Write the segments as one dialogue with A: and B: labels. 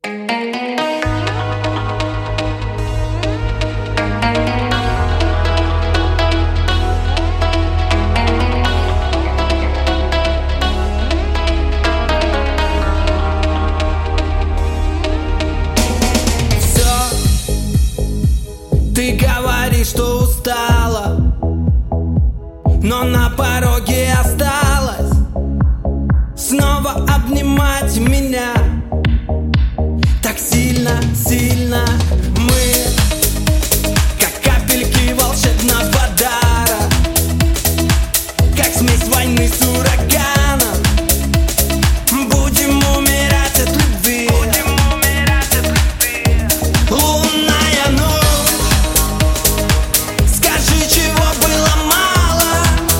A: Ты говоришь, что устала, но на пороге осталась снова обнимать меня так сильно, сильно. Мы, как капельки волшебного дара, как смесь войны с ураганом. Будем умирать от любви. Лунная ночь, скажи, чего было мало,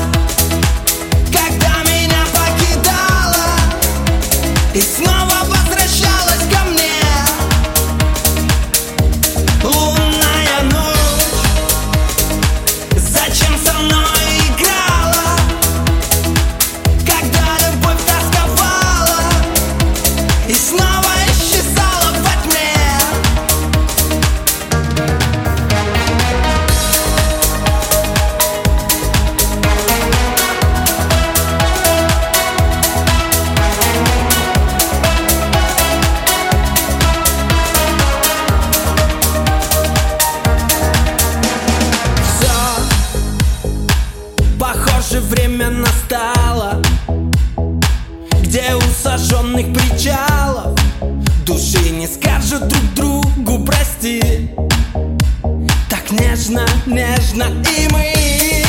A: когда меня покидала и снова возвращалась ко мне. Лунная ночь, зачем со мной играла, когда любовь тосковала и снова исчезала во тьме. Похоже, время настало, где у сожженных причалов души не скажут друг другу прости. Так нежно, нежно и мы